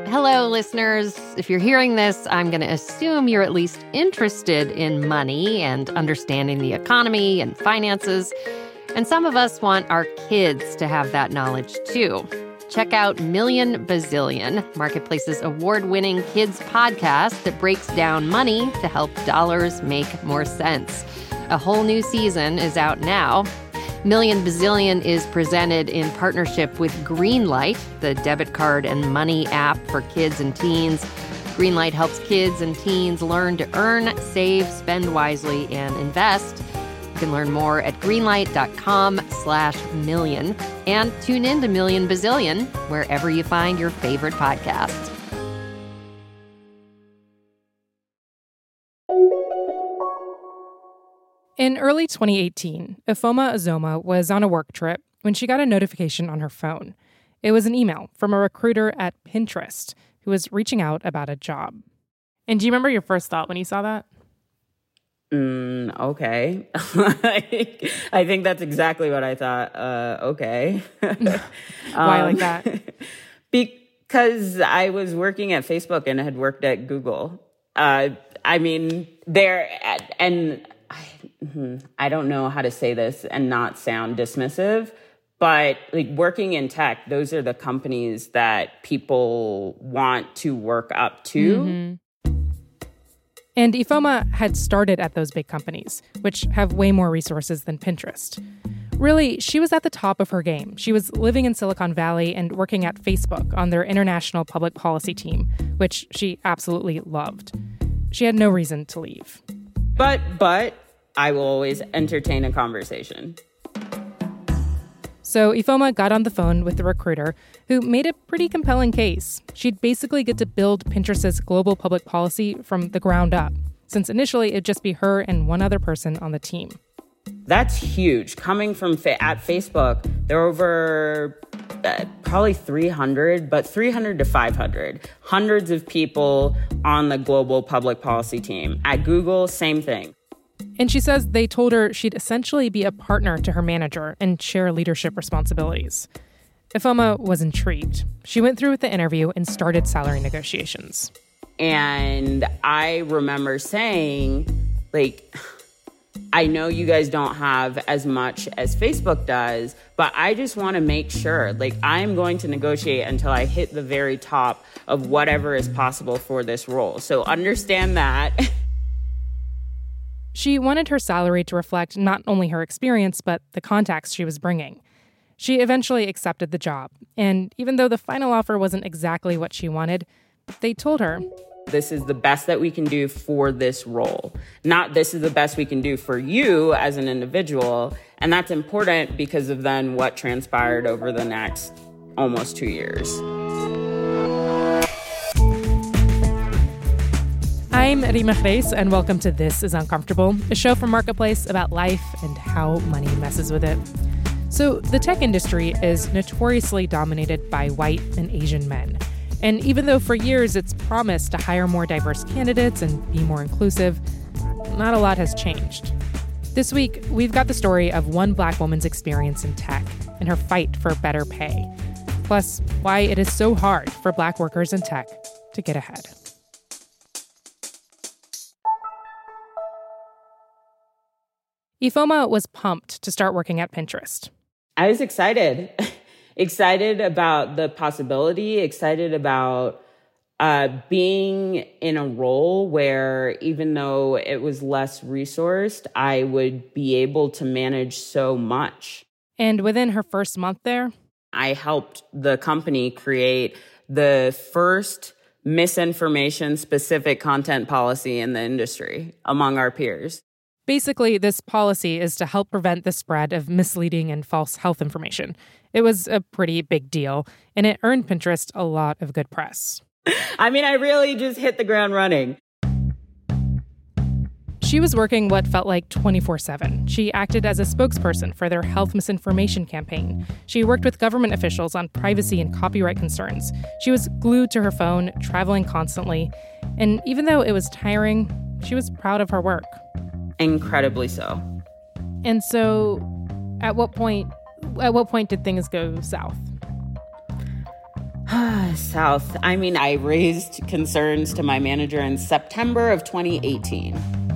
Hello, listeners. If you're hearing this, I'm going to assume you're at least interested in money and understanding the economy and finances. And some of us want our kids to have that knowledge, too. Check out Million Bazillion, Marketplace's award-winning kids podcast that breaks down money to help dollars make more sense. A whole new season is out now. Million Bazillion is presented in partnership with Greenlight, the debit card and money app for kids and teens. Greenlight helps kids and teens learn to earn, save, spend wisely, and invest. You can learn more at greenlight.com/million and tune in to Million Bazillion wherever you find your favorite podcasts. In early 2018, Ifeoma Uzoma was on a work trip when she got a notification on her phone. It was an email from a recruiter at Pinterest who was reaching out about a job. And do you remember your first thought when you saw that? Okay. I think that's exactly what I thought. Okay. Why like that? Because I was working at Facebook and had worked at Google. I don't know how to say this and not sound dismissive, but like working in tech, those are the companies that people want to work up to. Mm-hmm. And Ifeoma had started at those big companies, which have way more resources than Pinterest. Really, she was at the top of her game. She was living in Silicon Valley and working at Facebook on their international public policy team, which she absolutely loved. She had no reason to leave. But I will always entertain a conversation. So Ifeoma got on the phone with the recruiter, who made a pretty compelling case. She'd basically get to build Pinterest's global public policy from the ground up, since initially it'd just be her and one other person on the team. That's huge. Coming from at Facebook, there are over probably 300, but 300 to 500. Hundreds of people on the global public policy team. At Google, same thing. And she says they told her she'd essentially be a partner to her manager and share leadership responsibilities. Ifeoma was intrigued. She went through with the interview and started salary negotiations. And I remember saying, I know you guys don't have as much as Facebook does, but I just want to make sure, I'm going to negotiate until I hit the very top of whatever is possible for this role. So understand that. She wanted her salary to reflect not only her experience, but the contacts she was bringing. She eventually accepted the job, and even though the final offer wasn't exactly what she wanted, they told her, this is the best that we can do for this role. Not this is the best we can do for you as an individual. And that's important because of then what transpired over the next almost 2 years. I'm Rima Grace, and welcome to This is Uncomfortable, a show from Marketplace about life and how money messes with it. So the tech industry is notoriously dominated by white and Asian men. And even though for years it's promised to hire more diverse candidates and be more inclusive, not a lot has changed. This week, we've got the story of one Black woman's experience in tech and her fight for better pay. Plus, why it is so hard for Black workers in tech to get ahead. Ifeoma was pumped to start working at Pinterest. I was excited. Excited about the possibility, excited about being in a role where even though it was less resourced, I would be able to manage so much. And within her first month there, I helped the company create the first misinformation-specific content policy in the industry among our peers. Basically, this policy is to help prevent the spread of misleading and false health information. It was a pretty big deal, and it earned Pinterest a lot of good press. I really just hit the ground running. She was working what felt like 24/7. She acted as a spokesperson for their health misinformation campaign. She worked with government officials on privacy and copyright concerns. She was glued to her phone, traveling constantly. And even though it was tiring, she was proud of her work. Incredibly so. And so, at what point did things go south? South. I mean, I raised concerns to my manager in September of 2018.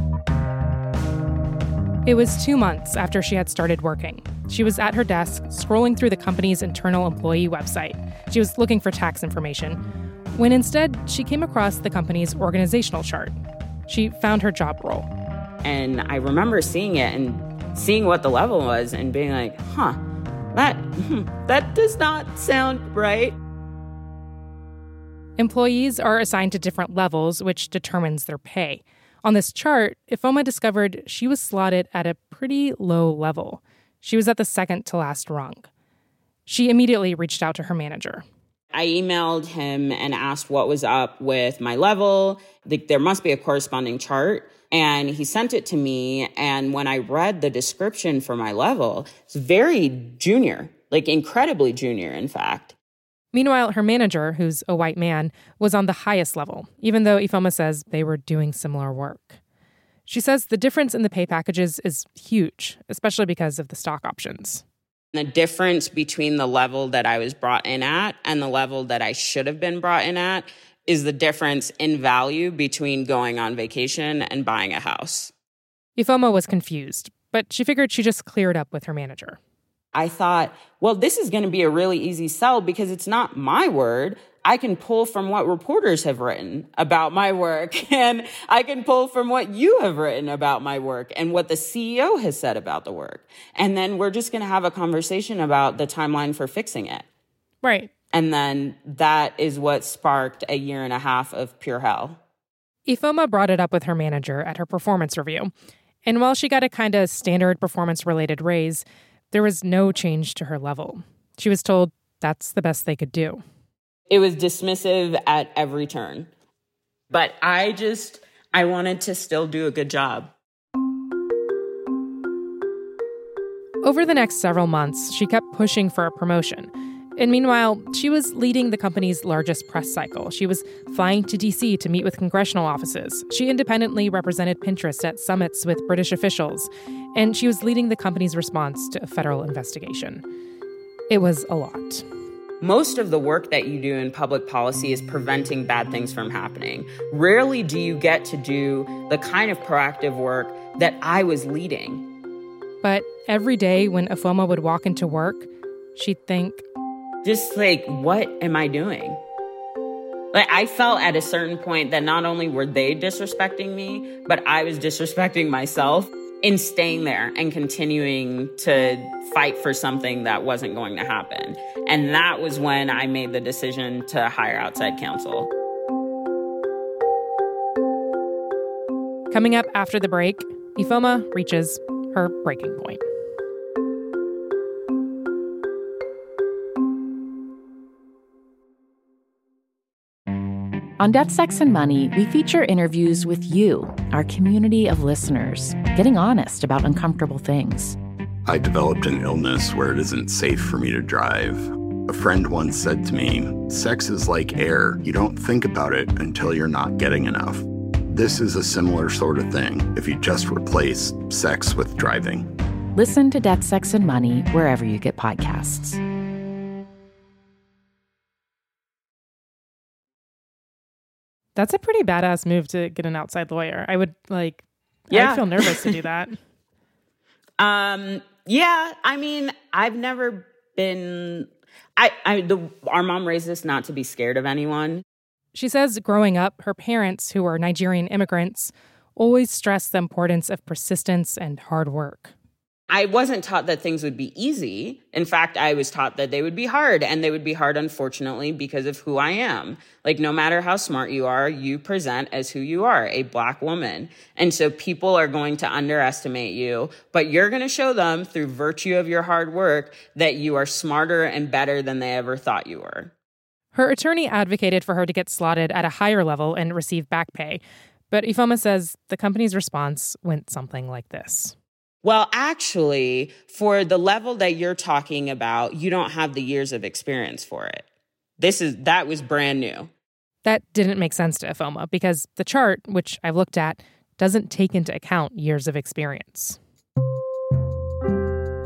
It was 2 months after she had started working. She was at her desk, scrolling through the company's internal employee website. She was looking for tax information, when instead she came across the company's organizational chart. She found her job role. And I remember seeing it and seeing what the level was and being like, that does not sound right. Employees are assigned to different levels, which determines their pay. On this chart, Ifeoma discovered she was slotted at a pretty low level. She was at the second to last rung. She immediately reached out to her manager. I emailed him and asked what was up with my level. There must be a corresponding chart. And he sent it to me. And when I read the description for my level, it's very junior, incredibly junior, in fact. Meanwhile, her manager, who's a white man, was on the highest level, even though Ifeoma says they were doing similar work. She says the difference in the pay packages is huge, especially because of the stock options. The difference between the level that I was brought in at and the level that I should have been brought in at is the difference in value between going on vacation and buying a house. Ifeoma was confused, but she figured she'd just clear it up with her manager. I thought, well, this is going to be a really easy sell because it's not my word. I can pull from what reporters have written about my work, and I can pull from what you have written about my work and what the CEO has said about the work. And then we're just going to have a conversation about the timeline for fixing it. Right. And then that is what sparked a 1.5 years of pure hell. Ifeoma brought it up with her manager at her performance review. And while she got a kind of standard performance-related raise, there was no change to her level. She was told that's the best they could do. It was dismissive at every turn. But I wanted to still do a good job. Over the next several months, she kept pushing for a promotion. And meanwhile, she was leading the company's largest press cycle. She was flying to D.C. to meet with congressional offices. She independently represented Pinterest at summits with British officials. And she was leading the company's response to a federal investigation. It was a lot. Most of the work that you do in public policy is preventing bad things from happening. Rarely do you get to do the kind of proactive work that I was leading. But every day when Ifeoma would walk into work, she'd think, what am I doing? I felt at a certain point that not only were they disrespecting me, but I was disrespecting myself in staying there and continuing to fight for something that wasn't going to happen. And that was when I made the decision to hire outside counsel. Coming up after the break, Ifeoma reaches her breaking point. On Death, Sex, and Money, we feature interviews with you, our community of listeners, getting honest about uncomfortable things. I developed an illness where it isn't safe for me to drive. A friend once said to me, sex is like air. You don't think about it until you're not getting enough. This is a similar sort of thing if you just replace sex with driving. Listen to Death, Sex, and Money wherever you get podcasts. That's a pretty badass move to get an outside lawyer. I would I'd feel nervous to do that. Yeah, I mean, I've never been, our mom raised us not to be scared of anyone. She says growing up, her parents, who were Nigerian immigrants, always stressed the importance of persistence and hard work. I wasn't taught that things would be easy. In fact, I was taught that they would be hard, and they would be hard, unfortunately, because of who I am. No matter how smart you are, you present as who you are, a Black woman. And so people are going to underestimate you, but you're going to show them through virtue of your hard work that you are smarter and better than they ever thought you were. Her attorney advocated for her to get slotted at a higher level and receive back pay. But Ifeoma says the company's response went something like this. Well, actually, for the level that you're talking about, you don't have the years of experience for it. That was brand new. That didn't make sense to Ifeoma because the chart, which I've looked at, doesn't take into account years of experience.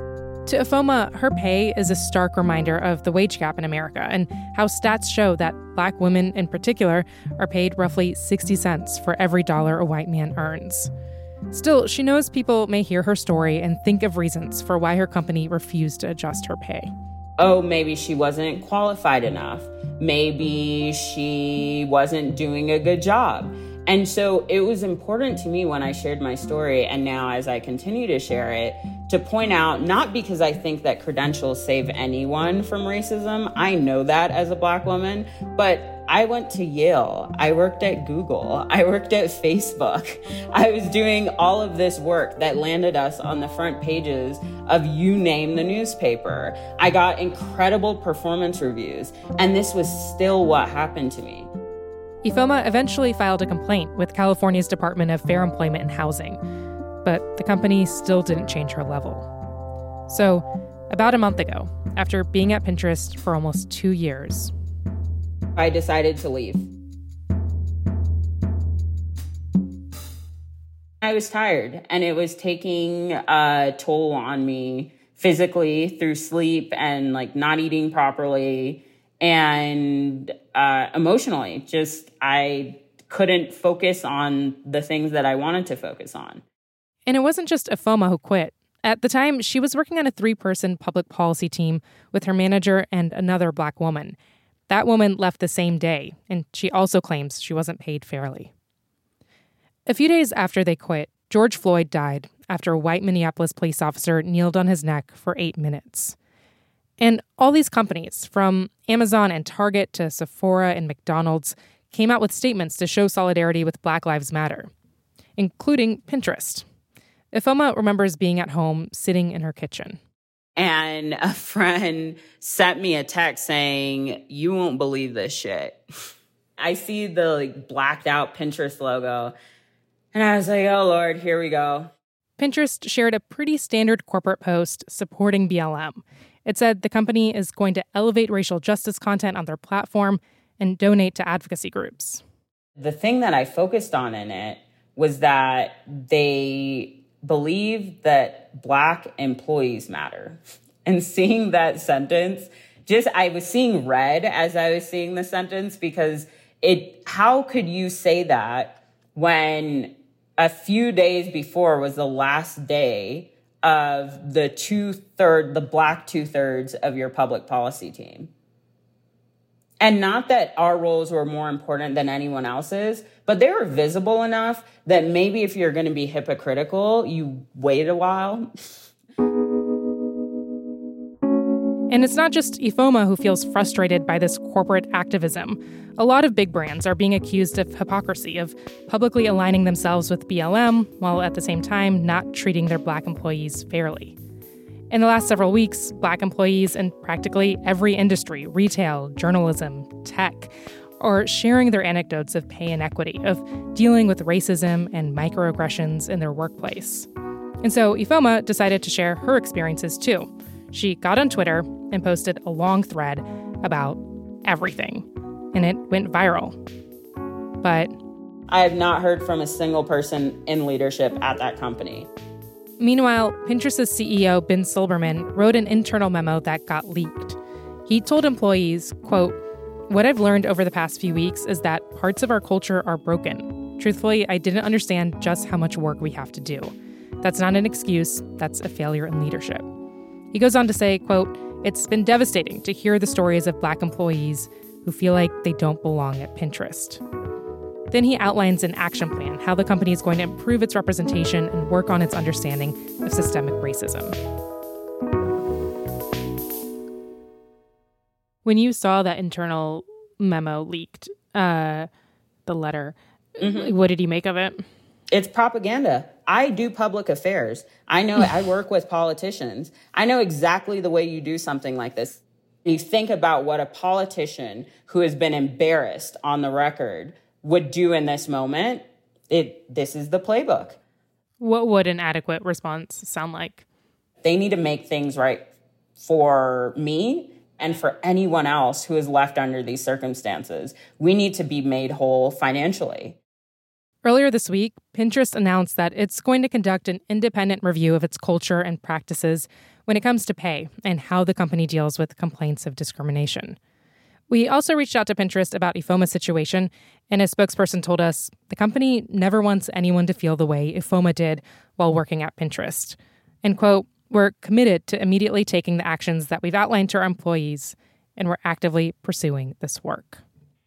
To Ifeoma, her pay is a stark reminder of the wage gap in America and how stats show that Black women in particular are paid roughly 60 cents for every dollar a white man earns. Still, she knows people may hear her story and think of reasons for why her company refused to adjust her pay. Oh, maybe she wasn't qualified enough. Maybe she wasn't doing a good job. And so it was important to me when I shared my story, and now as I continue to share it, to point out, not because I think that credentials save anyone from racism, I know that as a Black woman, but I went to Yale, I worked at Google, I worked at Facebook. I was doing all of this work that landed us on the front pages of you name the newspaper. I got incredible performance reviews, and this was still what happened to me. Ifeoma eventually filed a complaint with California's Department of Fair Employment and Housing, but the company still didn't change her level. So, about a month ago, after being at Pinterest for almost 2 years, I decided to leave. I was tired, and it was taking a toll on me physically through sleep and not eating properly, and emotionally. Just I couldn't focus on the things that I wanted to focus on. And it wasn't just Ifeoma who quit. At the time, she was working on a 3-person public policy team with her manager and another Black woman. That woman left the same day, and she also claims she wasn't paid fairly. A few days after they quit, George Floyd died after a white Minneapolis police officer kneeled on his neck for 8 minutes. And all these companies, from Amazon and Target to Sephora and McDonald's, came out with statements to show solidarity with Black Lives Matter, including Pinterest. Ifeoma remembers being at home, sitting in her kitchen. And a friend sent me a text saying, "You won't believe this shit." I see the blacked out Pinterest logo, and I was like, oh, Lord, here we go. Pinterest shared a pretty standard corporate post supporting BLM. It said the company is going to elevate racial justice content on their platform and donate to advocacy groups. The thing that I focused on in it was that they believe that Black employees matter. And seeing that sentence, I was seeing red as I was seeing the sentence, because how could you say that when a few days before was the last day of the Black 2/3 of your public policy team? And not that our roles were more important than anyone else's, but they were visible enough that maybe if you're going to be hypocritical, you wait a while. And it's not just Ifeoma who feels frustrated by this corporate activism. A lot of big brands are being accused of hypocrisy, of publicly aligning themselves with BLM while at the same time not treating their Black employees fairly. In the last several weeks, Black employees in practically every industry, retail, journalism, tech, are sharing their anecdotes of pay inequity, of dealing with racism and microaggressions in their workplace. And so Ifeoma decided to share her experiences too. She got on Twitter and posted a long thread about everything, and it went viral. But I have not heard from a single person in leadership at that company. Meanwhile, Pinterest's CEO, Ben Silbermann, wrote an internal memo that got leaked. He told employees, quote, "What I've learned over the past few weeks is that parts of our culture are broken. Truthfully, I didn't understand just how much work we have to do. That's not an excuse, that's a failure in leadership." He goes on to say, quote, "It's been devastating to hear the stories of Black employees who feel like they don't belong at Pinterest." Then he outlines an action plan, how the company is going to improve its representation and work on its understanding of systemic racism. When you saw that internal memo leaked, the letter, what did you make of it? It's propaganda. I do public affairs. I know I work with politicians. I know exactly the way you do something like this. You think about what a politician who has been embarrassed on the record would do in this moment. This is the playbook. What would an adequate response sound like? They need to make things right for me and for anyone else who is left under these circumstances. We need to be made whole financially. Earlier this week, Pinterest announced that it's going to conduct an independent review of its culture and practices when it comes to pay and how the company deals with complaints of discrimination. We also reached out to Pinterest about IFOMA's situation, and a spokesperson told us the company never wants anyone to feel the way IFOMA did while working at Pinterest. And, quote, "We're committed to immediately taking the actions that we've outlined to our employees, and we're actively pursuing this work."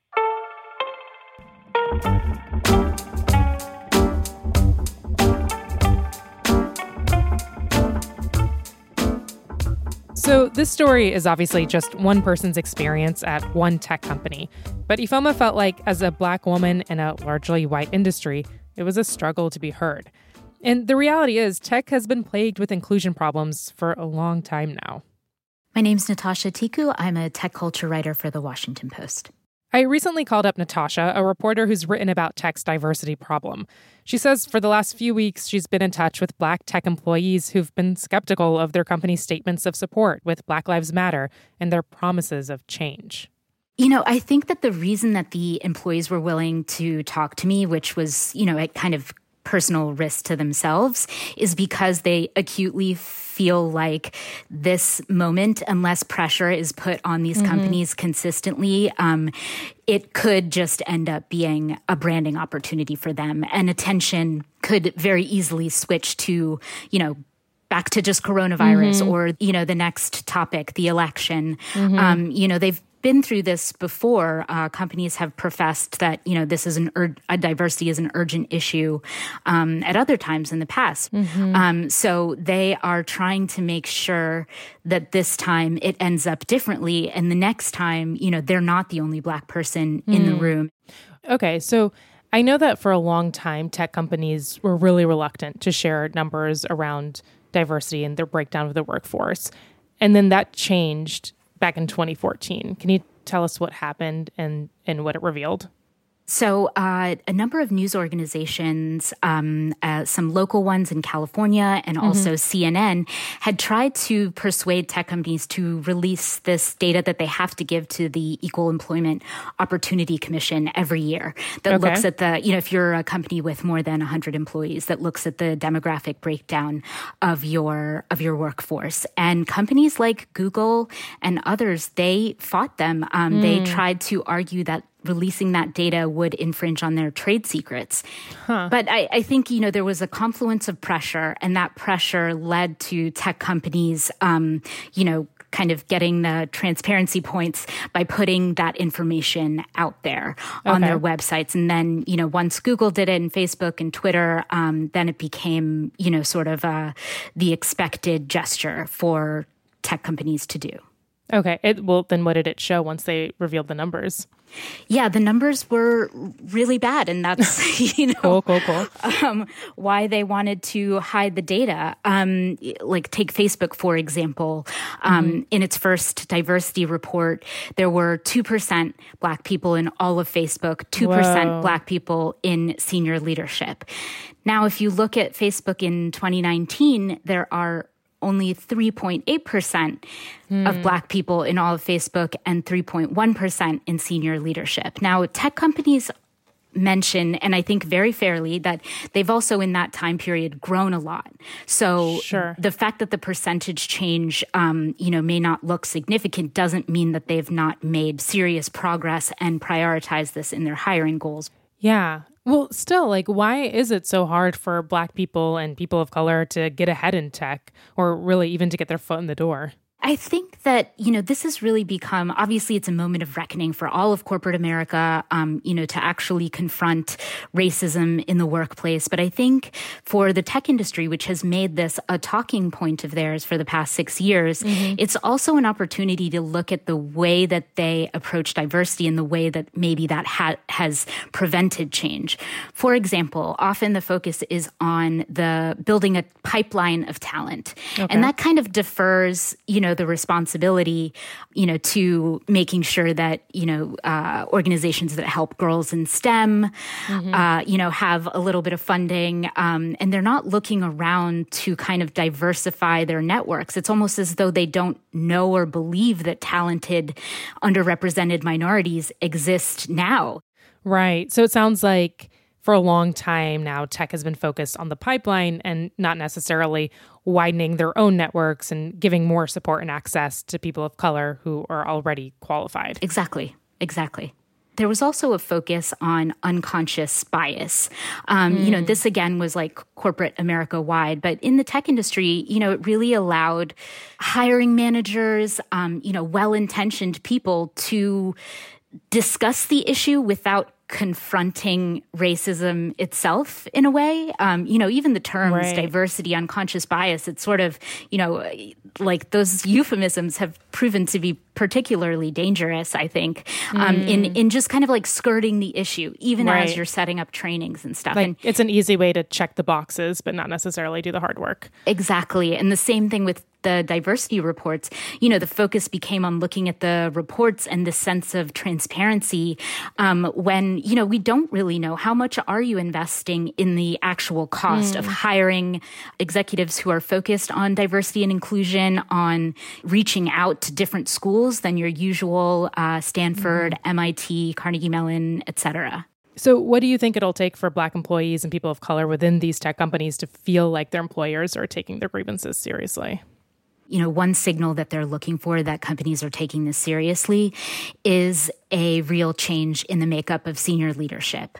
So this story is obviously just one person's experience at one tech company. But IFOMA felt like, as a Black woman in a largely white industry, it was a struggle to be heard. And the reality is, tech has been plagued with inclusion problems for a long time now. My name's Natasha Tiku. I'm a tech culture writer for The Washington Post. I recently called up Natasha, a reporter who's written about tech's diversity problem. She says for the last few weeks, she's been in touch with Black tech employees who've been skeptical of their company's statements of support with Black Lives Matter and their promises of change. I think that the reason that the employees were willing to talk to me, which was, at kind of personal risk to themselves, is because they acutely feel like this moment, unless pressure is put on these companies consistently, it could just end up being a branding opportunity for them. And attention could very easily switch to, back to just coronavirus or, the next topic, the election. They've been through this before. Companies have professed that, this is diversity is an urgent issue at other times in the past. So they are trying to make sure that this time it ends up differently. And the next time, they're not the only Black person in the room. Okay, so I know that for a long time, tech companies were really reluctant to share numbers around diversity and their breakdown of the workforce. And then that changed back in 2014. Can you tell us what happened and what it revealed? So a number of news organizations, some local ones in California and also CNN, had tried to persuade tech companies to release this data that they have to give to the Equal Employment Opportunity Commission every year that looks at the, if you're a company with more than 100 employees, that looks at the demographic breakdown of your workforce. And companies like Google and others, they fought them. They tried to argue that releasing that data would infringe on their trade secrets. But I think, there was a confluence of pressure, and that pressure led to tech companies, kind of getting the transparency points by putting that information out there on their websites. And then, once Google did it and Facebook and Twitter, then it became, sort of the expected gesture for tech companies to do. Okay. Then what did it show once they revealed the numbers? Yeah, the numbers were really bad. And that's, Cool. why they wanted to hide the data. Like take Facebook, for example. In its first diversity report, there were 2% Black people in all of Facebook, 2% Black people in senior leadership. Now, if you look at Facebook in 2019, there are only 3.8% of Black people in all of Facebook and 3.1% in senior leadership. Now, tech companies mention, and I think very fairly, that they've also in that time period grown a lot. So the fact that the percentage change, may not look significant doesn't mean that they've not made serious progress and prioritized this in their hiring goals. Yeah. Well, still, why is it so hard for Black people and people of color to get ahead in tech, or really even to get their foot in the door? I think that, this has really become, obviously it's a moment of reckoning for all of corporate America, to actually confront racism in the workplace. But I think for the tech industry, which has made this a talking point of theirs for the past 6 years, it's also an opportunity to look at the way that they approach diversity and the way that maybe that has prevented change. For example, often the focus is on the building a pipeline of talent. And that kind of defers, the responsibility, to making sure that, organizations that help girls in STEM, have a little bit of funding. And they're not looking around to kind of diversify their networks. It's almost as though they don't know or believe that talented, underrepresented minorities exist now. Right. So it sounds like For a long time now, tech has been focused on the pipeline and not necessarily widening their own networks and giving more support and access to people of color who are already qualified. Exactly. There was also a focus on unconscious bias. This again was like corporate America-wide, but in the tech industry, it really allowed hiring managers, well-intentioned people to discuss the issue without confronting racism itself in a way. Even the terms diversity, unconscious bias, it's sort of, like those euphemisms have proven to be particularly dangerous, I think, in just kind of like skirting the issue, even as you're setting up trainings and stuff. Like, it's an easy way to check the boxes, but not necessarily do the hard work. Exactly. And the same thing with the diversity reports. The focus became on looking at the reports and the sense of transparency when, we don't really know how much are you investing in the actual cost of hiring executives who are focused on diversity and inclusion, on reaching out to different schools than your usual Stanford, MIT, Carnegie Mellon, et cetera. So what do you think it'll take for Black employees and people of color within these tech companies to feel like their employers are taking their grievances seriously? One signal that they're looking for that companies are taking this seriously is a real change in the makeup of senior leadership.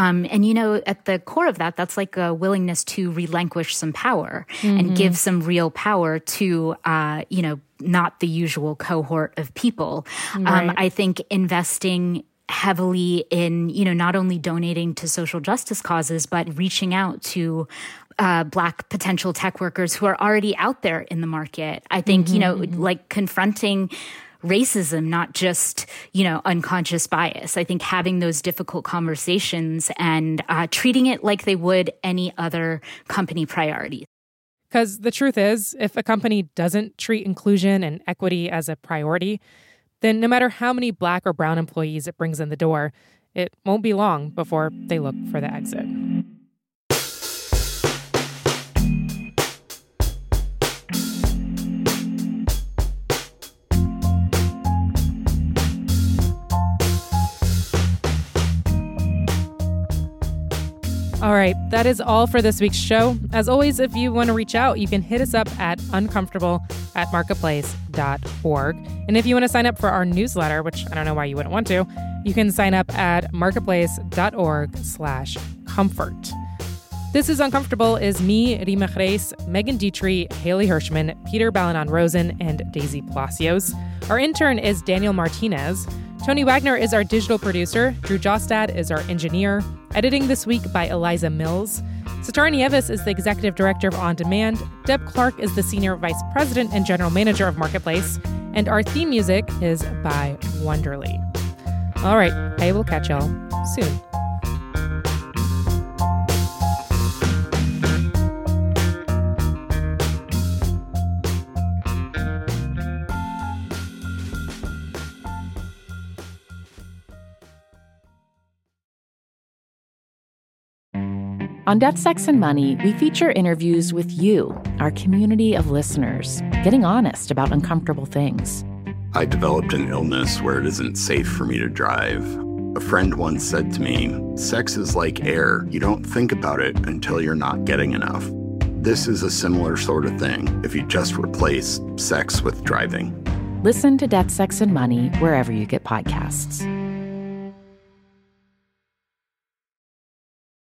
At the core of that, that's like a willingness to relinquish some power and give some real power to, not the usual cohort of people. I think investing heavily in, not only donating to social justice causes, but reaching out to Black potential tech workers who are already out there in the market. I think, like confronting racism, not just, unconscious bias. I think having those difficult conversations and treating it like they would any other company priority. Because the truth is, if a company doesn't treat inclusion and equity as a priority, then no matter how many Black or brown employees it brings in the door, it won't be long before they look for the exit. All right, that is all for this week's show. As always, if you want to reach out, you can hit us up at uncomfortable@marketplace.org. And if you want to sign up for our newsletter, which I don't know why you wouldn't want to, you can sign up at marketplace.org/comfort. This is Uncomfortable is me, Rima Reis, Megan Dietrich, Haley Hirschman, Peter Balanon-Rosen, and Daisy Palacios. Our intern is Daniel Martinez. Tony Wagner is our digital producer. Drew Jostad is our engineer. Editing this week by Eliza Mills. Satara Nieves is the executive director of On Demand. Deb Clark is the senior vice president and general manager of Marketplace. And our theme music is by Wonderly. All right, I will catch y'all soon. On Death, Sex, and Money, we feature interviews with you, our community of listeners, getting honest about uncomfortable things. I developed an illness where it isn't safe for me to drive. A friend once said to me, sex is like air. You don't think about it until you're not getting enough. This is a similar sort of thing if you just replace sex with driving. Listen to Death, Sex, and Money wherever you get podcasts.